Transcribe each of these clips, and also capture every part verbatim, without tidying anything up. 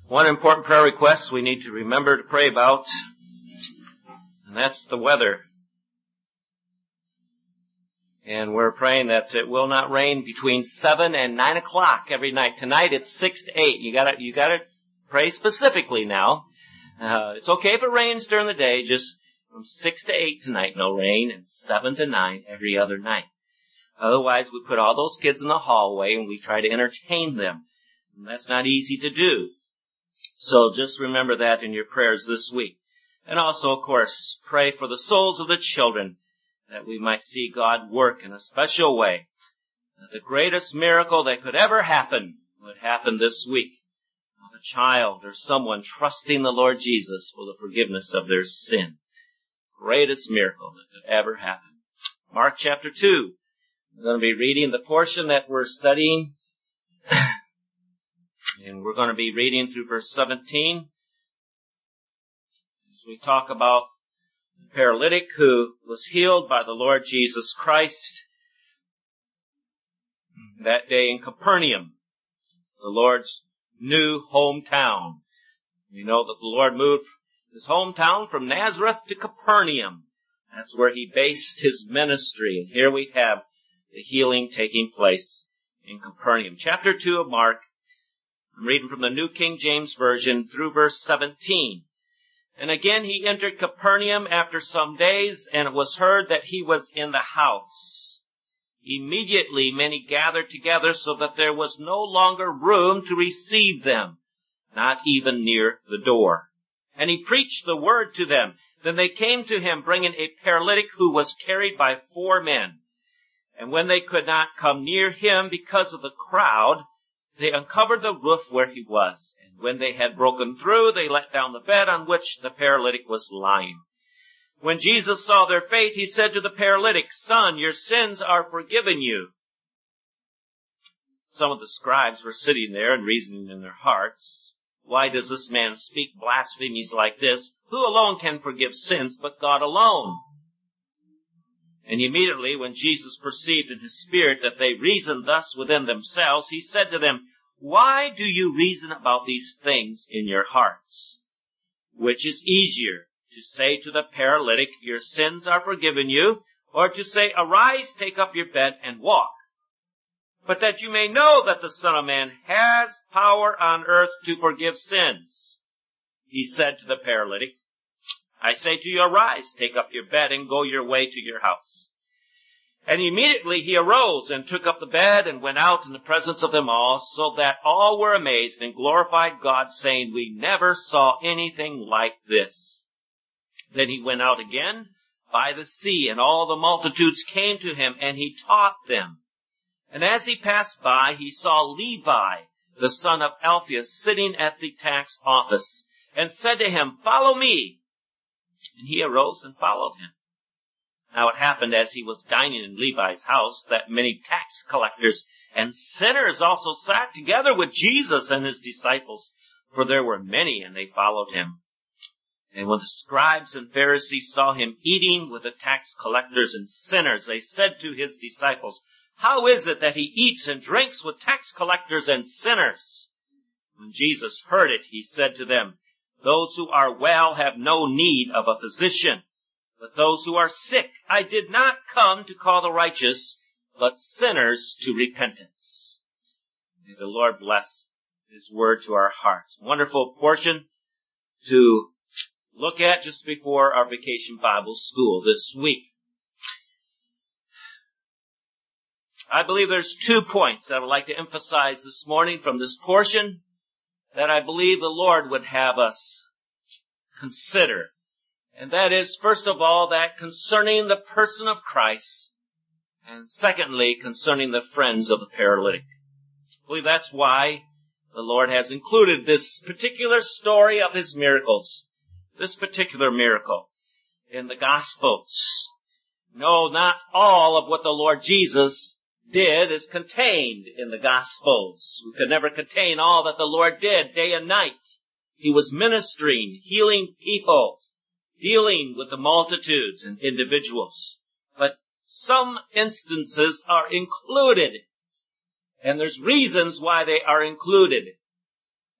One important prayer request we need to remember to pray about, and that's the weather. And we're praying that it will not rain between seven and nine o'clock every night. Tonight it's six to eight. You gotta, you gotta pray specifically now. Uh, it's okay if it rains during the day, just from six to eight tonight, no rain, and seven to nine every other night. Otherwise, we put all those kids in the hallway and we try to entertain them. And that's not easy to do. So just remember that in your prayers this week. And also, of course, pray for the souls of the children, that we might see God work in a special way. That the greatest miracle that could ever happen would happen this week. Of a child or someone trusting the Lord Jesus for the forgiveness of their sin. Greatest miracle that could ever happen. Mark chapter two. We're going to be reading the portion that we're studying. And we're going to be reading through verse seventeen. As we talk about the paralytic who was healed by the Lord Jesus Christ that day in Capernaum, the Lord's new hometown. We know that the Lord moved his hometown from Nazareth to Capernaum. That's where he based his ministry. And here we have the healing taking place in Capernaum. Chapter two of Mark. I'm reading from the New King James Version through verse seventeen. And again he entered Capernaum after some days, and it was heard that he was in the house. Immediately many gathered together, so that there was no longer room to receive them, not even near the door. And he preached the word to them. Then they came to him, bringing a paralytic who was carried by four men. And when they could not come near him because of the crowd, they uncovered the roof where he was. And when they had broken through, they let down the bed on which the paralytic was lying. When Jesus saw their faith, he said to the paralytic, "Son, your sins are forgiven you." Some of the scribes were sitting there and reasoning in their hearts, "Why does this man speak blasphemies like this? Who alone can forgive sins but God alone?" And immediately when Jesus perceived in his spirit that they reasoned thus within themselves, he said to them, "Why do you reason about these things in your hearts? Which is easier, to say to the paralytic, 'Your sins are forgiven you,' or to say, 'Arise, take up your bed and walk'? But that you may know that the Son of Man has power on earth to forgive sins." He said to the paralytic, "I say to you, arise, take up your bed, and go your way to your house." And immediately he arose and took up the bed and went out in the presence of them all, so that all were amazed and glorified God, saying, "We never saw anything like this." Then he went out again by the sea, and all the multitudes came to him, and he taught them. And as he passed by, he saw Levi, the son of Alphaeus, sitting at the tax office, and said to him, "Follow me." And he arose and followed him. Now it happened as he was dining in Levi's house that many tax collectors and sinners also sat together with Jesus and his disciples, for there were many, and they followed him. And when the scribes and Pharisees saw him eating with the tax collectors and sinners, they said to his disciples, "How is it that he eats and drinks with tax collectors and sinners?" When Jesus heard it, he said to them, "Those who are well have no need of a physician, but those who are sick. I did not come to call the righteous, but sinners to repentance." May the Lord bless his word to our hearts. Wonderful portion to look at just before our Vacation Bible School this week. I believe there's two points that I'd like to emphasize this morning from this portion that I believe the Lord would have us consider. And that is, first of all, that concerning the person of Christ, and secondly, concerning the friends of the paralytic. I believe that's why the Lord has included this particular story of his miracles, this particular miracle in the Gospels. No, not all of what the Lord Jesus did is contained in the Gospels. We could never contain all that the Lord did day and night. He was ministering, healing people, dealing with the multitudes and individuals. But some instances are included, and there's reasons why they are included.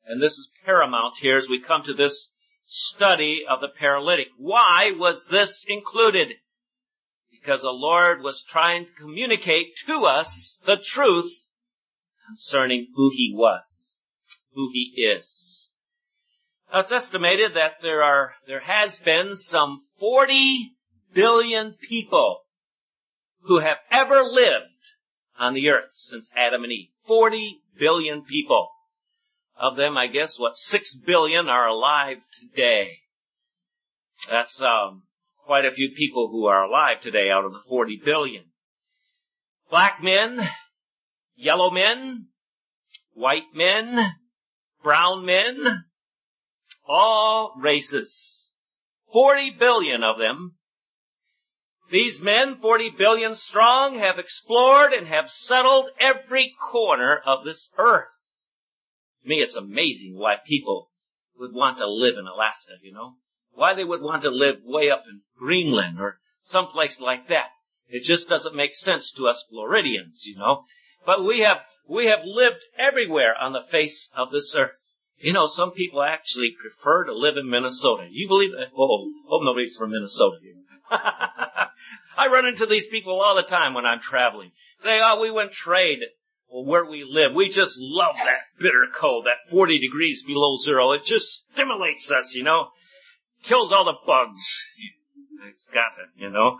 And this is paramount here as we come to this study of the paralytic. Why was this included? Because the Lord was trying to communicate to us the truth concerning who He was, who He is. Now it's estimated that there are, there has been some forty billion people who have ever lived on the earth since Adam and Eve. forty billion people. Of them, I guess, what, six billion are alive today. That's um, quite a few people who are alive today out of the forty billion. Black men, yellow men, white men, brown men, all races. forty billion of them. These men, forty billion strong, have explored and have settled every corner of this earth. To me, it's amazing why people would want to live in Alaska, you know. Why they would want to live way up in Greenland or someplace like that. It just doesn't make sense to us Floridians, you know. But we have, we have lived everywhere on the face of this earth. You know, some people actually prefer to live in Minnesota. You believe that? Oh, hope nobody's from Minnesota here. I run into these people all the time when I'm traveling. Say, oh, we went trade. Well, where we live, we just love that bitter cold, that forty degrees below zero. It just stimulates us, you know. Kills all the bugs. It's got it, you know.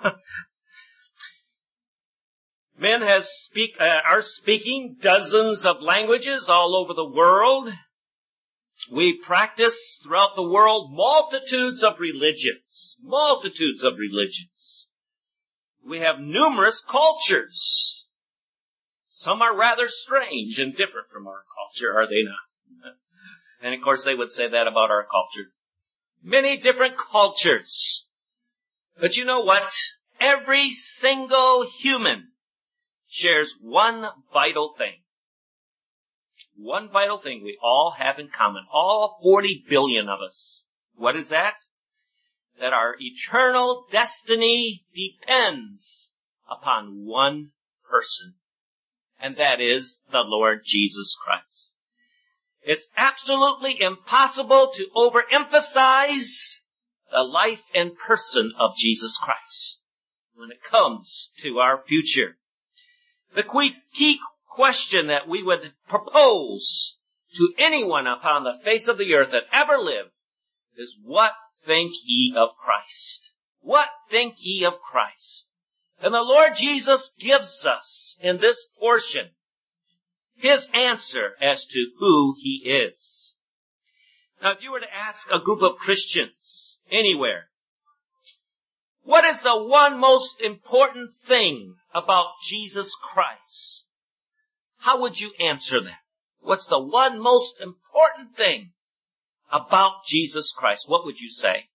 Men has speak, uh, are speaking dozens of languages all over the world. We practice throughout the world multitudes of religions. Multitudes of religions. We have numerous cultures. Some are rather strange and different from our culture, are they not? And of course they would say that about our culture. Many different cultures. But you know what? Every single human shares one vital thing. One vital thing we all have in common. All forty billion of us. What is that? That our eternal destiny depends upon one person. And that is the Lord Jesus Christ. It's absolutely impossible to overemphasize the life and person of Jesus Christ when it comes to our future. The key question that we would propose to anyone upon the face of the earth that ever lived is, what think ye of Christ? What think ye of Christ? And the Lord Jesus gives us in this portion His answer as to who He is. Now, if you were to ask a group of Christians anywhere, what is the one most important thing about Jesus Christ? How would you answer that? What's the one most important thing about Jesus Christ? What would you say?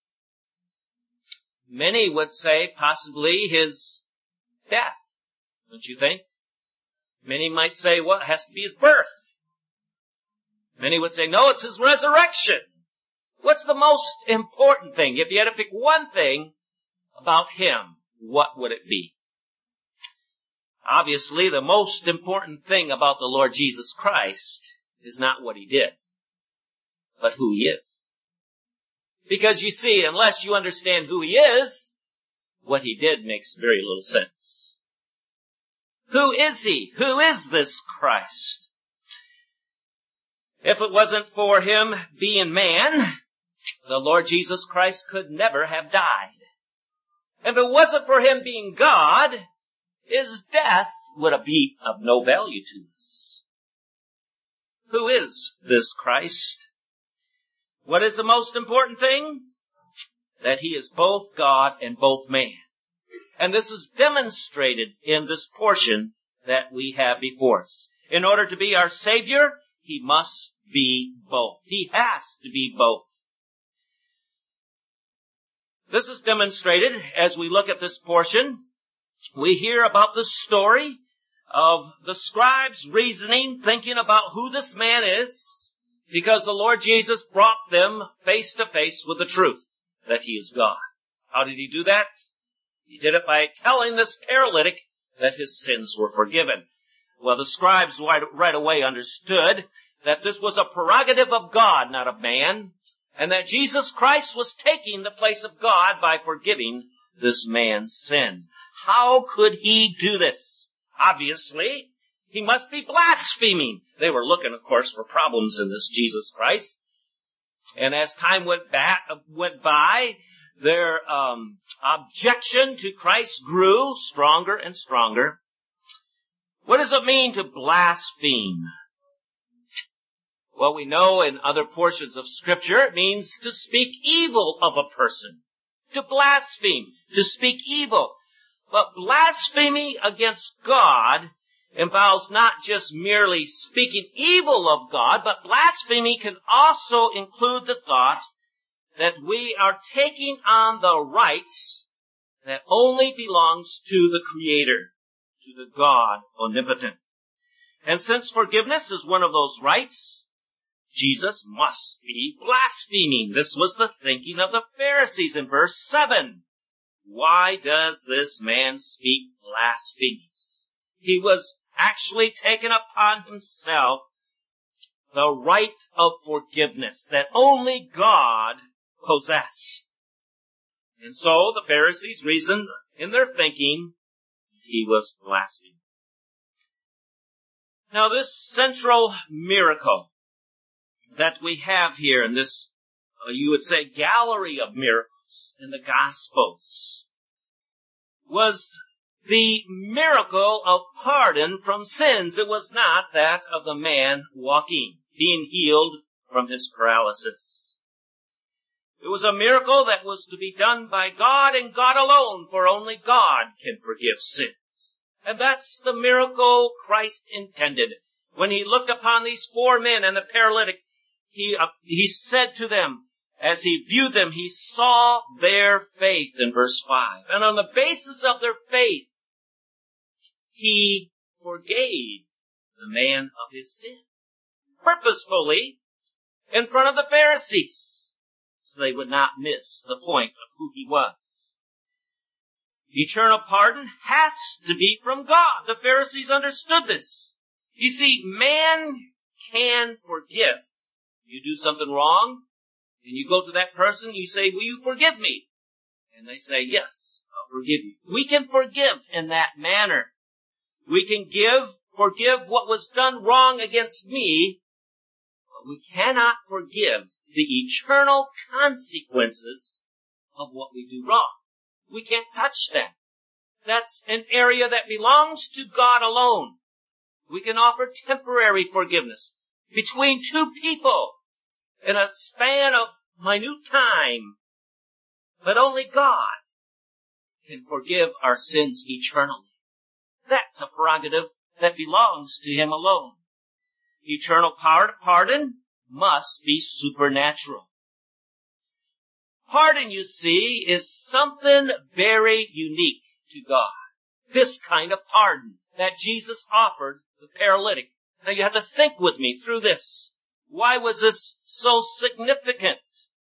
Many would say possibly His death, don't you think? Many might say, well, it has to be His birth. Many would say, no, it's His resurrection. What's the most important thing? If you had to pick one thing about Him, what would it be? Obviously, the most important thing about the Lord Jesus Christ is not what He did, but who He is. Because you see, unless you understand who He is, what He did makes very little sense. Who is He? Who is this Christ? If it wasn't for Him being man, the Lord Jesus Christ could never have died. If it wasn't for Him being God, His death would be of no value to us. Who is this Christ? What is the most important thing? That He is both God and both man. And this is demonstrated in this portion that we have before us. In order to be our Savior, He must be both. He has to be both. This is demonstrated as we look at this portion. We hear about the story of the scribes reasoning, thinking about who this man is, because the Lord Jesus brought them face to face with the truth that He is God. How did He do that? He did it by telling this paralytic that his sins were forgiven. Well, the scribes right, right away understood that this was a prerogative of God, not of man, and that Jesus Christ was taking the place of God by forgiving this man's sin. How could he do this? Obviously, he must be blaspheming. They were looking, of course, for problems in this Jesus Christ. And as time went, back, went by, their um, objection to Christ grew stronger and stronger. What does it mean to blaspheme? Well, we know in other portions of Scripture it means to speak evil of a person. To blaspheme, to speak evil. But blasphemy against God involves not just merely speaking evil of God, but blasphemy can also include the thought that we are taking on the rights that only belongs to the Creator, to the God omnipotent. And since forgiveness is one of those rights, Jesus must be blaspheming. This was the thinking of the Pharisees in verse seven. Why does this man speak blasphemies? He was actually taken upon himself the right of forgiveness that only God possessed. And so the Pharisees reasoned in their thinking he was blaspheming. Now this central miracle that we have here in this, uh, you would say, gallery of miracles in the Gospels was the miracle of pardon from sins. It was not that of the man walking, being healed from his paralysis. It was a miracle that was to be done by God and God alone, for only God can forgive sins. And that's the miracle Christ intended. When he looked upon these four men and the paralytic, he, uh, he said to them, as he viewed them, he saw their faith in verse five. And on the basis of their faith, he forgave the man of his sin. Purposefully, in front of the Pharisees, so they would not miss the point of who he was. Eternal pardon has to be from God. The Pharisees understood this. You see, man can forgive. You do something wrong, and you go to that person, you say, will you forgive me? And they say, yes, I'll forgive you. We can forgive in that manner. We can give, forgive what was done wrong against me, but we cannot forgive the eternal consequences of what we do wrong. We can't touch that. That's an area that belongs to God alone. We can offer temporary forgiveness between two people in a span of minute time. But only God can forgive our sins eternally. That's a prerogative that belongs to Him alone. Eternal pardon must be supernatural. Pardon, you see, is something very unique to God. This kind of pardon that Jesus offered the paralytic. Now you have to think with me through this. Why was this so significant?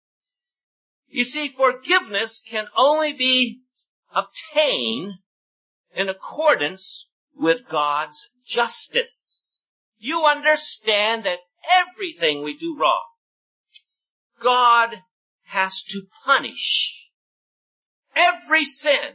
You see, forgiveness can only be obtained in accordance with God's justice. You understand that everything we do wrong, God has to punish every sin.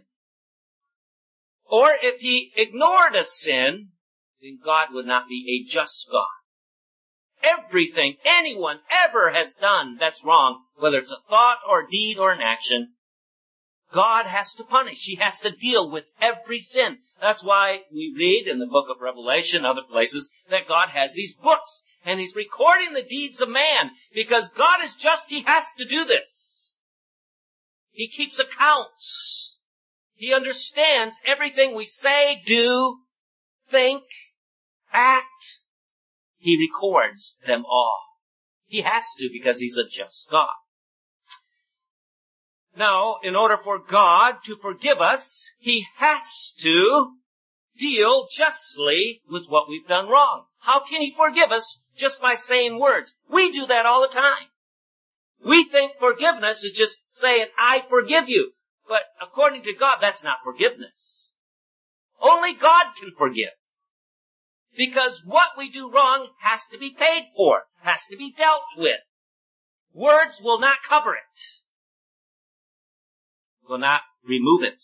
Or if He ignored a sin, then God would not be a just God. Everything anyone ever has done that's wrong, whether it's a thought or deed or an action, God has to punish. He has to deal with every sin. That's why we read in the book of Revelation, other places, that God has these books, and He's recording the deeds of man. Because God is just, He has to do this. He keeps accounts. He understands everything we say, do, think, act. He records them all. He has to because He's a just God. Now, in order for God to forgive us, He has to deal justly with what we've done wrong. How can He forgive us just by saying words? We do that all the time. We think forgiveness is just saying, I forgive you. But according to God, that's not forgiveness. Only God can forgive. Because what we do wrong has to be paid for, has to be dealt with. Words will not cover it, will not remove it.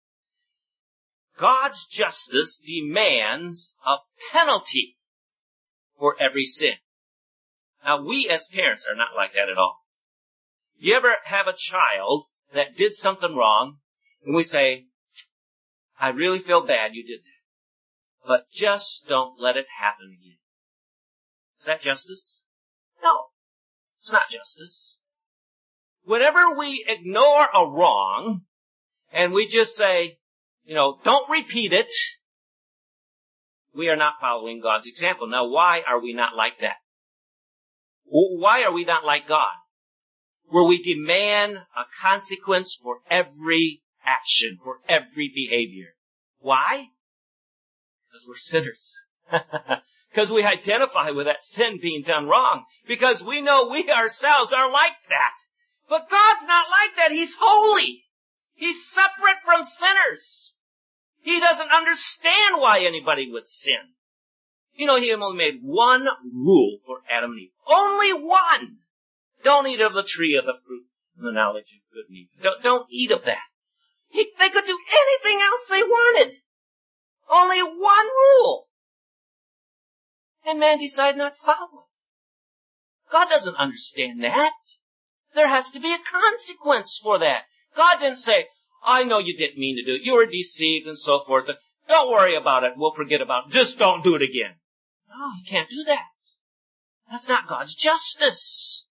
God's justice demands a penalty for every sin. Now, we as parents are not like that at all. You ever have a child that did something wrong, and we say, I really feel bad you did that, but just don't let it happen again. Is that justice? No, it's not justice. Whenever we ignore a wrong, and we just say, you know, don't repeat it, we are not following God's example. Now, why are we not like that? Why are we not like God? Where we demand a consequence for every action, for every behavior. Why? Because we're sinners. Because we identify with that sin being done wrong. Because we know we ourselves are like that. But God's not like that. He's holy. He's separate from sinners. He doesn't understand why anybody would sin. You know, he only made one rule for Adam and Eve. Only one. Don't eat of the tree of the fruit of the knowledge of good and evil. Don't, don't eat of that. He, they could do anything else they wanted. Only one rule. And man decided not to follow it. God doesn't understand that. There has to be a consequence for that. God didn't say, I know you didn't mean to do it. You were deceived and so forth. Don't worry about it. We'll forget about it. Just don't do it again. No, you can't do that. That's not God's justice.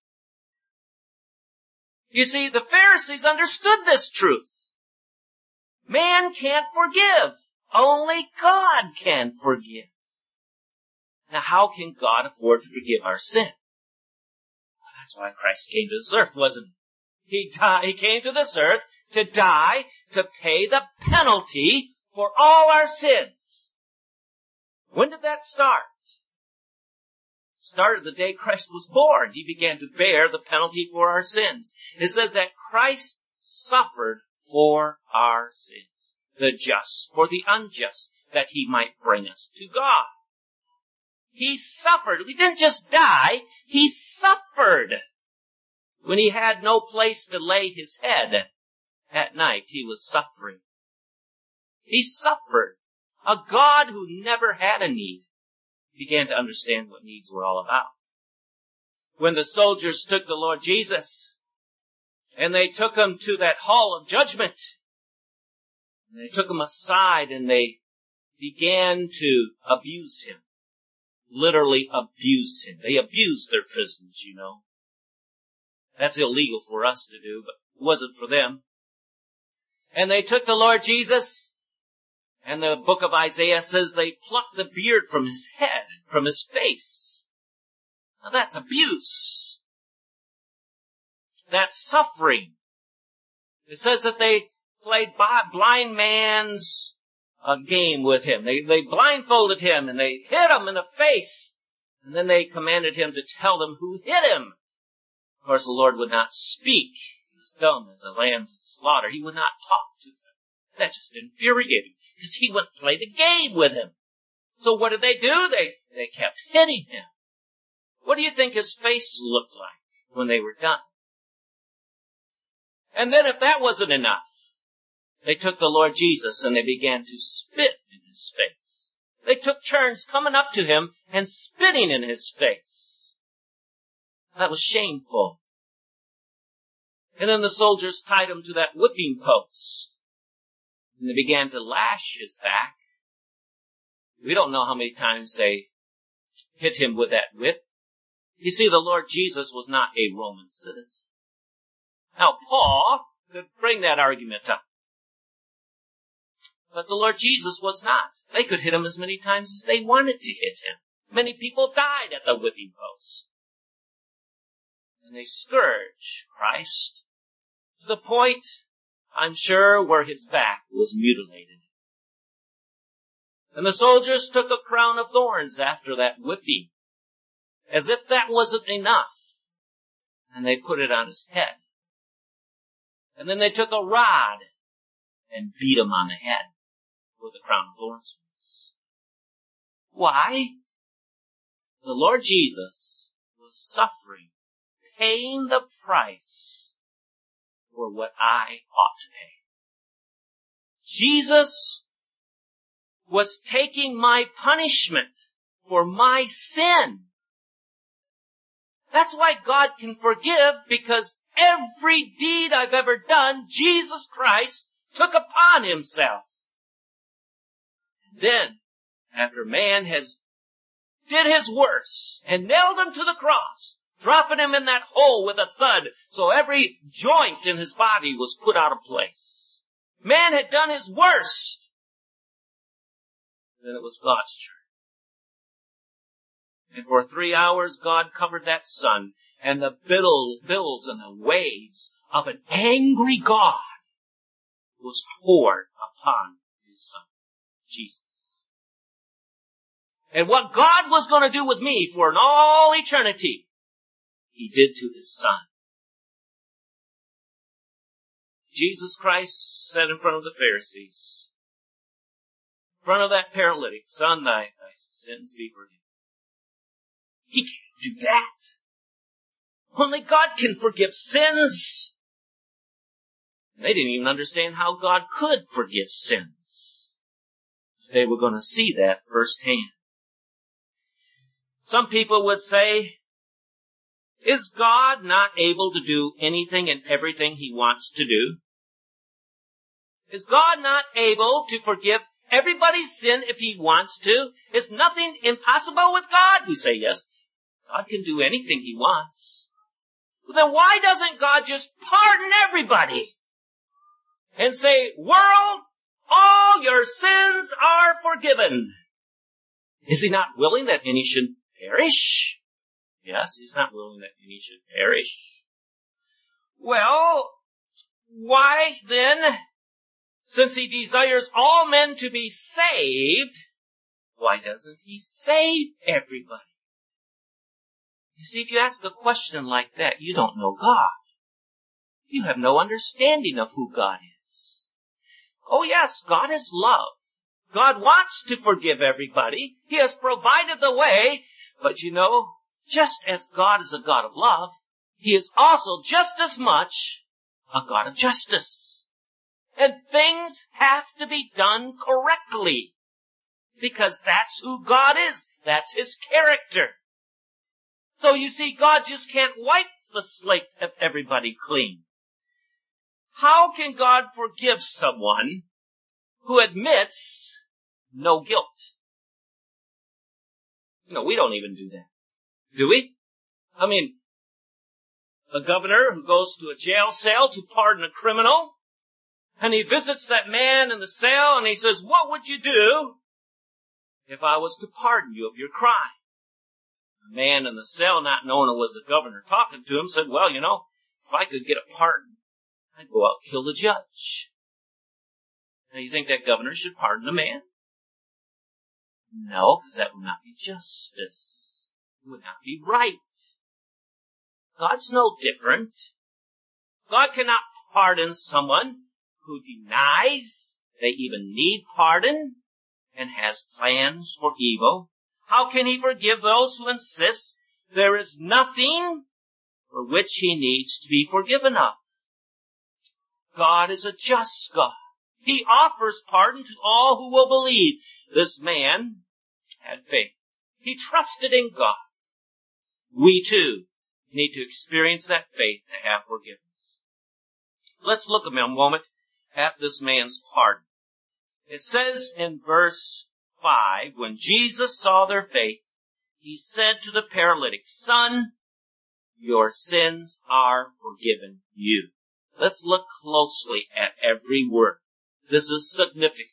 You see, the Pharisees understood this truth. Man can't forgive. Only God can forgive. Now, how can God afford to forgive our sin? Well, that's why Christ came to this earth, wasn't he? He, died, he came to this earth to die, to pay the penalty for all our sins. When did that start? It started the day Christ was born. He began to bear the penalty for our sins. It says that Christ suffered for our sins, the just for the unjust, that he might bring us to God. He suffered. He didn't just die. He suffered. When he had no place to lay his head at night, he was suffering. He suffered. A God who never had a need began to understand what needs were all about. When the soldiers took the Lord Jesus and they took him to that hall of judgment, and they took him aside and they began to abuse him. Literally abuse him. They abused their prisoners, you know. That's illegal for us to do, but it wasn't for them. And they took the Lord Jesus, and the book of Isaiah says they plucked the beard from his head, from his face. Now that's abuse. That's suffering. It says that they played blind man's a game with him. They, they blindfolded him and they hit him in the face. And then they commanded him to tell them who hit him. Of course, the Lord would not speak. He was dumb as a lamb to the slaughter. He would not talk to them. That just infuriated him because he wouldn't play the game with him. So what did they do? They, they kept hitting him. What do you think his face looked like when they were done? And then if that wasn't enough, they took the Lord Jesus and they began to spit in his face. They took turns coming up to him and spitting in his face. That was shameful. And then the soldiers tied him to that whipping post. And they began to lash his back. We don't know how many times they hit him with that whip. You see, the Lord Jesus was not a Roman citizen. Now, Paul could bring that argument up. But the Lord Jesus was not. They could hit him as many times as they wanted to hit him. Many people died at the whipping post. And they scourged Christ to the point, I'm sure, where his back was mutilated. And the soldiers took a crown of thorns after that whipping, as if that wasn't enough. And they put it on his head. And then they took a rod and beat him on the head where the crown of thorns was. Why? The Lord Jesus was suffering, paying the price for what I ought to pay. Jesus was taking my punishment for my sin. That's why God can forgive, because every deed I've ever done, Jesus Christ took upon himself. Then, after man has did his worst and nailed him to the cross, dropping him in that hole with a thud so every joint in his body was put out of place. Man had done his worst. Then it was God's turn. And for three hours God covered that sun, and the billows and the waves of an angry God was poured upon his Son, Jesus. And what God was going to do with me for an all eternity, he did to his Son. Jesus Christ said in front of the Pharisees, in front of that paralytic, Son, thy, thy sins be forgiven. He can't do that. Only God can forgive sins. They didn't even understand how God could forgive sins. They were going to see that firsthand. Some people would say, is God not able to do anything and everything he wants to do? Is God not able to forgive everybody's sin if he wants to? Is nothing impossible with God? We say yes. God can do anything he wants. Then why doesn't God just pardon everybody and say, world, all your sins are forgiven? Is he not willing that any should perish? Yes, he's not willing that any should perish. Well, why then, since he desires all men to be saved, why doesn't he save everybody? You see, if you ask a question like that, you don't know God. You have no understanding of who God is. Oh yes, God is love. God wants to forgive everybody. He has provided the way. But you know, just as God is a God of love, he is also just as much a God of justice. And things have to be done correctly. Because that's who God is. That's his character. So you see, God just can't wipe the slate of everybody clean. How can God forgive someone who admits no guilt? You know, we don't even do that. Do we? I mean, a governor who goes to a jail cell to pardon a criminal, and he visits that man in the cell and he says, what would you do if I was to pardon you of your crime? The man in the cell, not knowing it was the governor talking to him, said, well, you know, if I could get a pardon, I'd go out and kill the judge. Now, you think that governor should pardon the man? No, because that would not be justice. It would not be right. God's no different. God cannot pardon someone who denies they even need pardon and has plans for evil. How can he forgive those who insist there is nothing for which he needs to be forgiven of? God is a just God. He offers pardon to all who will believe. This man had faith. He trusted in God. We too need to experience that faith to have forgiveness. Let's look a moment at this man's pardon. It says in verse five, when Jesus saw their faith, he said to the paralytic, Son, your sins are forgiven you. Let's look closely at every word. This is significant.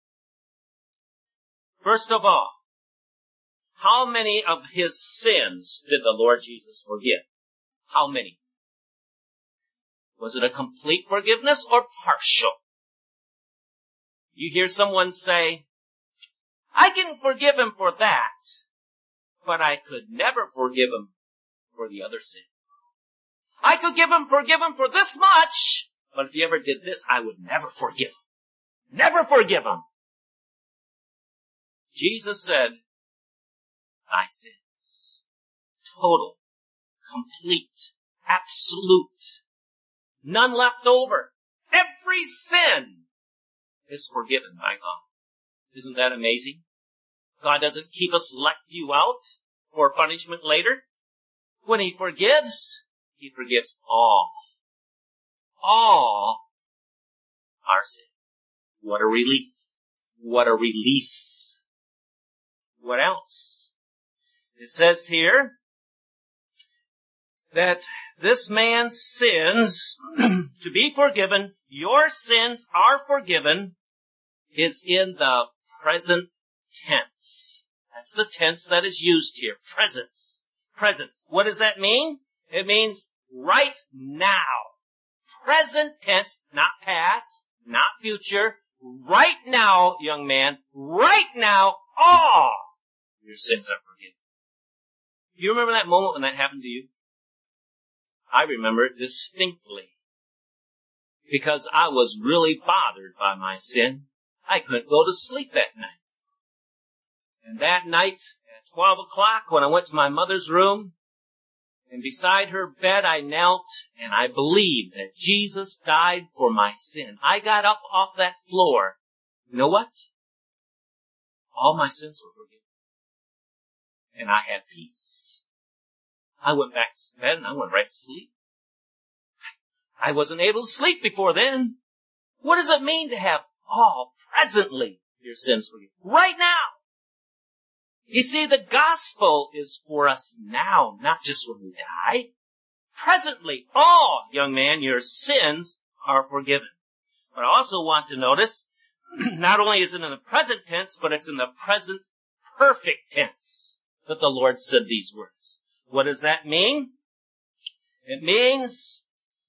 First of all, how many of his sins did the Lord Jesus forgive? How many? Was it a complete forgiveness or partial? You hear someone say, I can forgive him for that, but I could never forgive him for the other sin. I could give him, forgive him for this much, but if he ever did this, I would never forgive him. Never forgive him. Jesus said, thy sins. Total, complete, absolute. None left over. Every sin is forgiven by God. Isn't that amazing? God doesn't keep us, select you out for punishment later. When He forgives, He forgives all. All our sin. What a relief. What a release. What else? It says here that this man's sins, to be forgiven, your sins are forgiven, is in the present tense. That's the tense that is used here. Presence. Present. What does that mean? It means right now. Present tense, not past, not future. Right now, young man, right now, all your sins are forgiven. Do you remember that moment when that happened to you? I remember it distinctly. Because I was really bothered by my sin. I couldn't go to sleep that night. And that night, at twelve o'clock, when I went to my mother's room, and beside her bed I knelt, and I believed that Jesus died for my sin. I got up off that floor. You know what? All my sins were forgiven. And I had peace. I went back to bed and I went right to sleep. I wasn't able to sleep before then. What does it mean to have all presently your sins forgiven? Right now. You see, the gospel is for us now, not just when we die. Presently, all, young man, your sins are forgiven. But I also want to notice, not only is it in the present tense, but it's in the present perfect tense that the Lord said these words. What does that mean? It means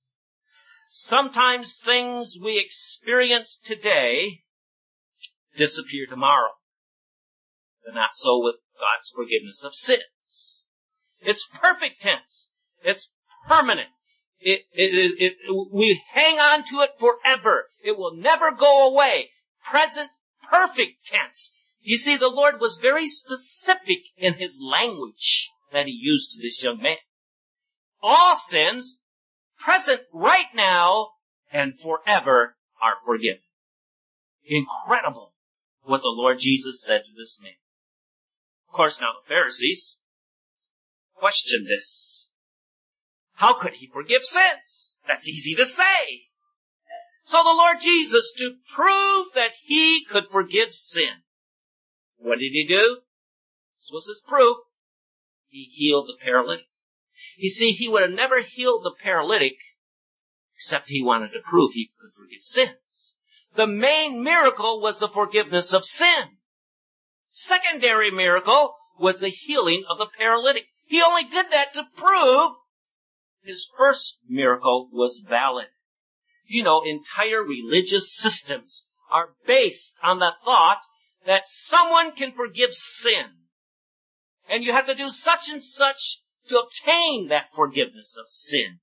sometimes things we experience today disappear tomorrow. But not so with God's forgiveness of sins. It's perfect tense. It's permanent. It, it, it, it, we hang on to it forever. It will never go away. Present perfect tense. You see, the Lord was very specific in His language that He used to this young man. All sins, present right now and forever, are forgiven. Incredible what the Lord Jesus said to this man. Of course, now the Pharisees questioned this. How could He forgive sins? That's easy to say. So the Lord Jesus, to prove that He could forgive sin, what did He do? This was His proof. He healed the paralytic. You see, He would have never healed the paralytic except He wanted to prove He could forgive sins. The main miracle was the forgiveness of sin. Secondary miracle was the healing of the paralytic. He only did that to prove His first miracle was valid. You know, entire religious systems are based on the thought that someone can forgive sin. And you have to do such and such to obtain that forgiveness of sin.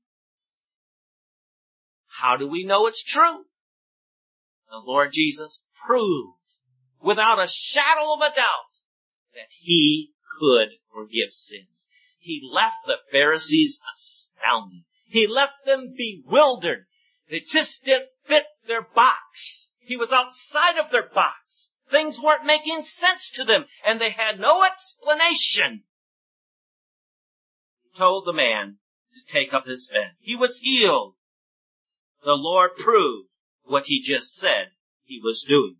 How do we know it's true? The Lord Jesus proved without a shadow of a doubt that He could forgive sins. He left the Pharisees astounded. He left them bewildered. They just didn't fit their box. He was outside of their box. Things weren't making sense to them, and they had no explanation. He told the man to take up his bed. He was healed. The Lord proved what He just said He was doing.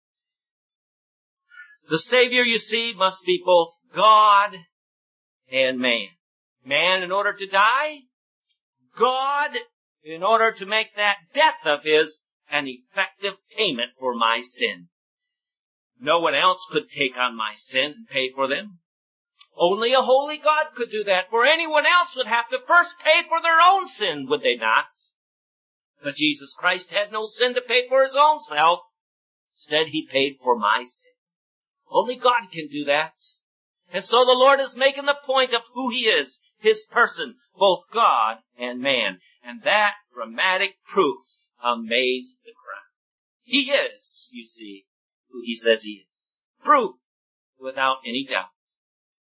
The Savior, you see, must be both God and man. Man in order to die, God in order to make that death of His an effective payment for my sin. No one else could take on my sin and pay for them. Only a holy God could do that, for anyone else would have to first pay for their own sin, would they not? But Jesus Christ had no sin to pay for His own self. Instead, He paid for my sin. Only God can do that. And so the Lord is making the point of who He is, His person, both God and man. And that dramatic proof amazed the crowd. He is, you see, who He says He is. Proof without any doubt.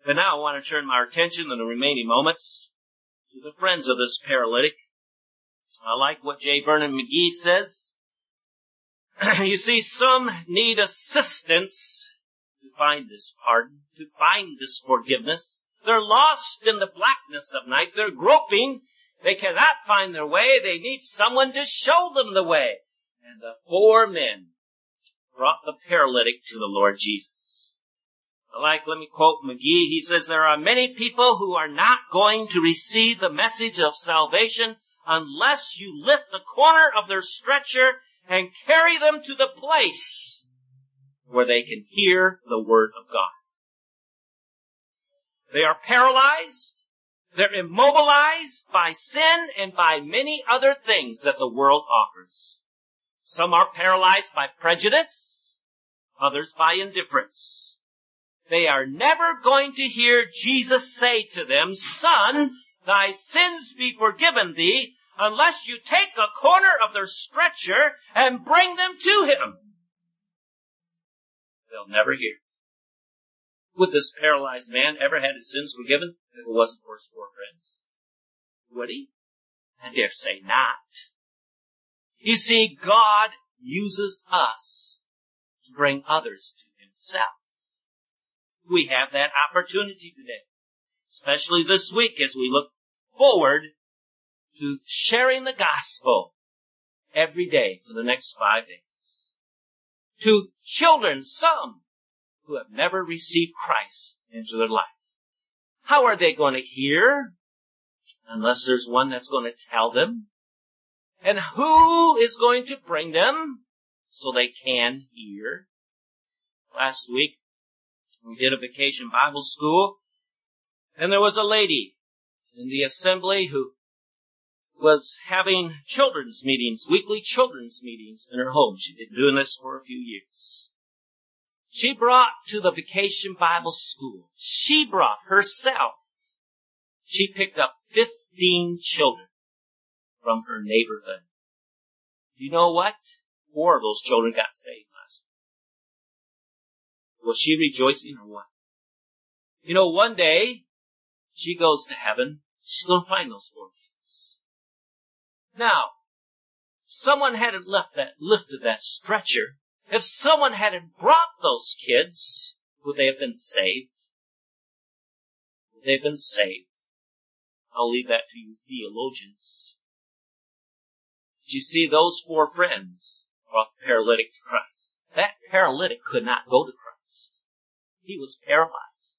But now I want to turn my attention in the remaining moments to the friends of this paralytic. I like what J. Vernon McGee says. You see, some need assistance to find this pardon, to find this forgiveness. They're lost in the blackness of night. They're groping. They cannot find their way. They need someone to show them the way. And the four men brought the paralytic to the Lord Jesus. Like, let me quote McGee. He says, there are many people who are not going to receive the message of salvation unless you lift the corner of their stretcher and carry them to the place where they can hear the Word of God. They are paralyzed. They're immobilized by sin and by many other things that the world offers. Some are paralyzed by prejudice, others by indifference. They are never going to hear Jesus say to them, Son, thy sins be forgiven thee, unless you take a corner of their stretcher and bring them to him. They'll never hear. Would this paralyzed man ever had his sins forgiven if it wasn't for his four friends? Would he? I dare say not. You see, God uses us to bring others to himself. We have that opportunity today, especially this week as we look forward to sharing the gospel every day for the next five days. To children, some who have never received Christ into their life. How are they going to hear unless there's one that's going to tell them? And who is going to bring them so they can hear? Last week, we did a vacation Bible school, and there was a lady in the assembly who was having children's meetings, weekly children's meetings in her home. She'd been doing this for a few years. She brought to the vacation Bible school, she brought herself, she picked up fifteen children from her neighborhood. You know what? Four of those children got saved last week. Was she rejoicing or what? You know, one day, she goes to heaven, she's going to find those four kids. Now, someone hadn't left that, lifted that stretcher. If someone hadn't brought those kids, would they have been saved? Would they have been saved? I'll leave that to you theologians. Did you see those four friends brought the paralytic to Christ? That paralytic could not go to Christ. He was paralyzed.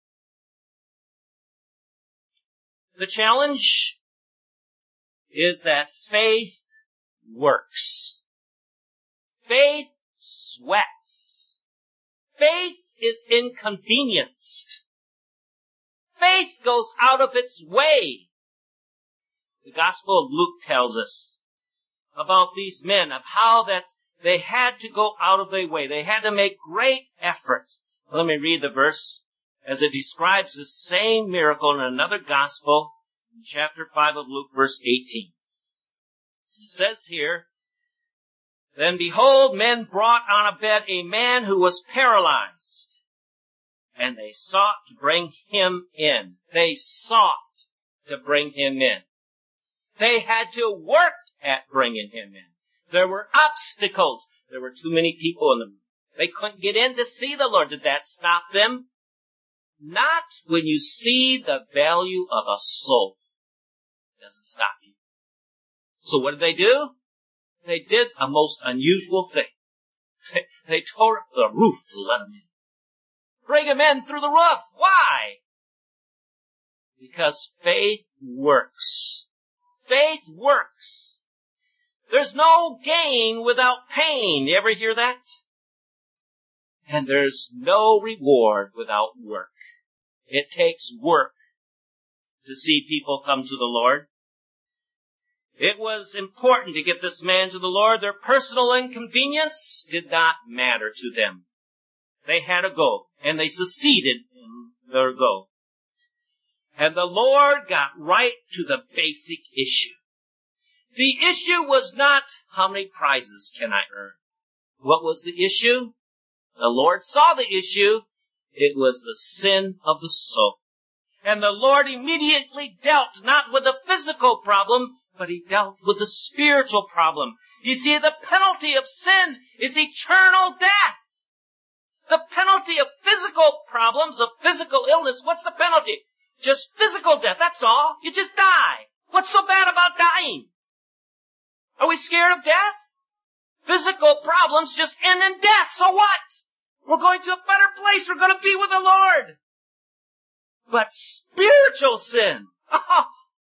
The challenge is that faith works. Faith sweats. Faith is inconvenienced. Faith goes out of its way. The Gospel of Luke tells us about these men, of how that they had to go out of their way. They had to make great effort. Let me read the verse as it describes the same miracle in another Gospel, in chapter five of Luke, verse eighteen. It says here, Then behold, men brought on a bed a man who was paralyzed, and they sought to bring him in. They sought to bring him in. They had to work at bringing him in. There were obstacles. There were too many people in the room. They couldn't get in to see the Lord. Did that stop them? Not when you see the value of a soul. It doesn't stop you. So what did they do? They did a most unusual thing. They, they tore up the roof to let him in. Bring him in through the roof. Why? Because faith works. Faith works. There's no gain without pain. You ever hear that? And there's no reward without work. It takes work to see people come to the Lord. It was important to get this man to the Lord. Their personal inconvenience did not matter to them. They had a goal, and they succeeded in their goal. And the Lord got right to the basic issue. The issue was not, how many prizes can I earn? What was the issue? The Lord saw the issue. It was the sin of the soul. And the Lord immediately dealt not with the physical problem, but He dealt with the spiritual problem. You see, the penalty of sin is eternal death. The penalty of physical problems, of physical illness, what's the penalty? Just physical death, that's all. You just die. What's so bad about dying? Are we scared of death? Physical problems just end in death, so what? We're going to a better place, we're going to be with the Lord. But spiritual sin, oh,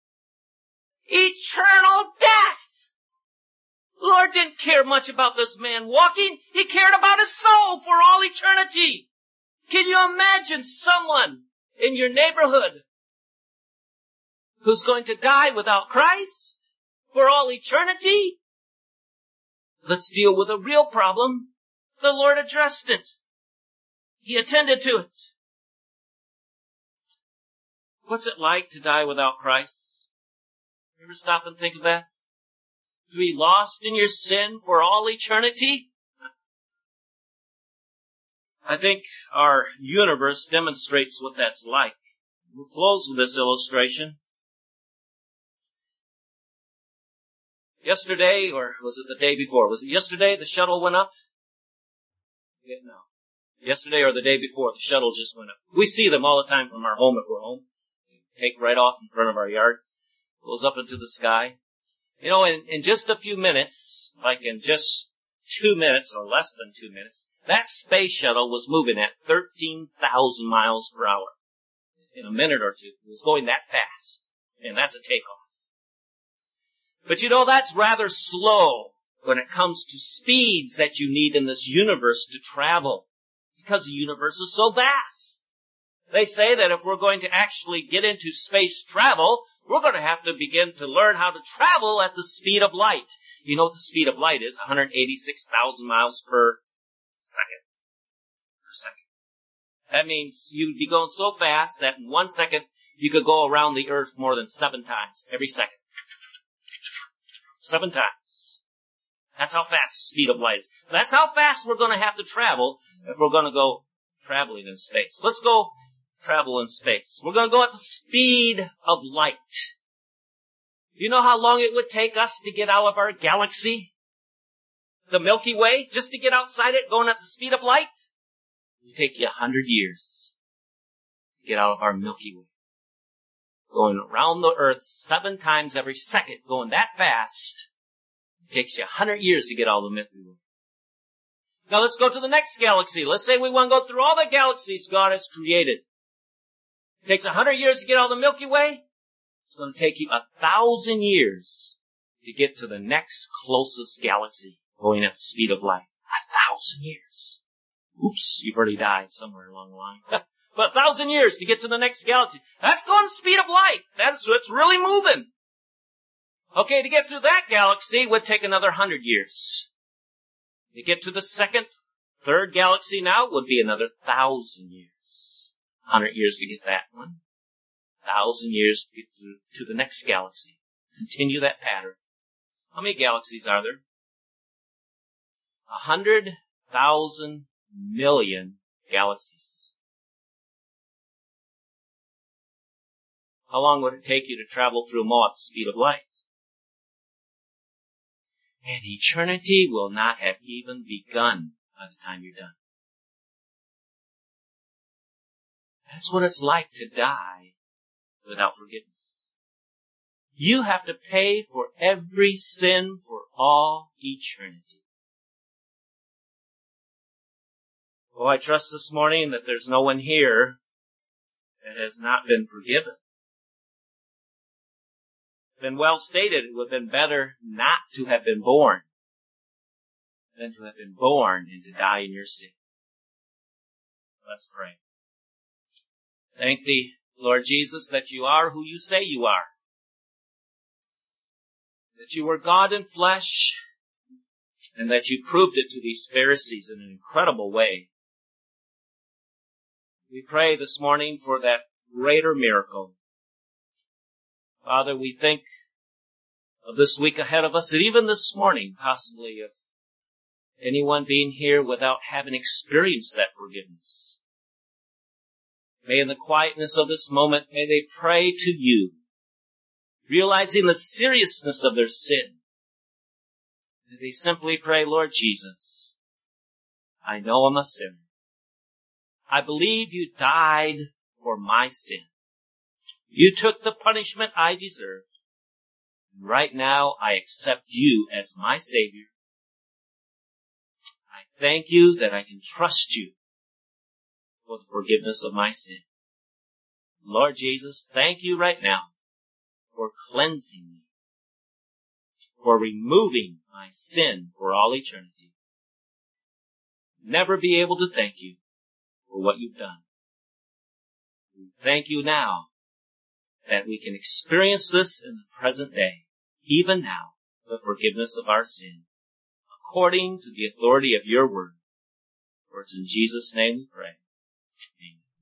eternal death. The Lord didn't care much about this man walking. He cared about his soul for all eternity. Can you imagine someone in your neighborhood who's going to die without Christ for all eternity? Let's deal with a real problem. The Lord addressed it. He attended to it. What's it like to die without Christ? You ever stop and think of that? To be lost in your sin for all eternity? I think our universe demonstrates what that's like. We'll close with this illustration. Yesterday, or was it the day before? Was it yesterday the shuttle went up? Yeah, no. Yesterday or the day before, the shuttle just went up. We see them all the time from our home if we're home. They take right off in front of our yard. Goes up into the sky. You know, in, in just a few minutes, like in just two minutes or less than two minutes, that space shuttle was moving at thirteen thousand miles per hour. In a minute or two. It was going that fast. And that's a takeoff. But you know, that's rather slow when it comes to speeds that you need in this universe to travel. Because the universe is so vast. They say that if we're going to actually get into space travel, we're going to have to begin to learn how to travel at the speed of light. You know what the speed of light is? one hundred eighty-six thousand miles per second. Per second. That means you'd be going so fast that in one second you could go around the earth more than seven times every second. Seven times. That's how fast the speed of light is. That's how fast we're going to have to travel if we're going to go traveling in space. Let's go travel in space. We're going to go at the speed of light. You know how long it would take us to get out of our galaxy? The Milky Way? Just to get outside it going at the speed of light? It would take you a hundred years to get out of our Milky Way. Going around the earth seven times every second, going that fast. It takes you a hundred years to get out of the Milky Way. Now let's go to the next galaxy. Let's say we want to go through all the galaxies God has created. It takes a hundred years to get out of the Milky Way. It's going to take you a thousand years to get to the next closest galaxy going at the speed of light. A thousand years. Oops, you've already died somewhere along the line. But a thousand years to get to the next galaxy. That's going at the speed of light. That's what's really moving. Okay, to get through that galaxy would take another hundred years. To get to the second, third galaxy now would be another thousand years. Hundred years to get that one. Thousand years to get to, to the next galaxy. Continue that pattern. How many galaxies are there? A hundred thousand million galaxies. How long would it take you to travel through them all at the speed of light? And eternity will not have even begun by the time you're done. That's what it's like to die without forgiveness. You have to pay for every sin for all eternity. Oh, I trust this morning that there's no one here that has not been forgiven. Been well stated, it would have been better not to have been born than to have been born and to die in your sin. Let's pray. Thank thee, Lord Jesus, that you are who you say you are. That you were God in flesh, and that you proved it to these Pharisees in an incredible way. We pray this morning for that greater miracle. Father, we think of this week ahead of us, and even this morning, possibly, of anyone being here without having experienced that forgiveness. May in the quietness of this moment, may they pray to you, realizing the seriousness of their sin. May they simply pray, Lord Jesus, I know I'm a sinner. I believe you died for my sin. You took the punishment I deserved. And right now, I accept you as my Savior. I thank you that I can trust you for the forgiveness of my sin. Lord Jesus, thank you right now for cleansing me, for removing my sin for all eternity. Never be able to thank you for what you've done. We thank you now that we can experience this in the present day, even now, the forgiveness of our sin, according to the authority of your word. For it's in Jesus' name we pray. Amen.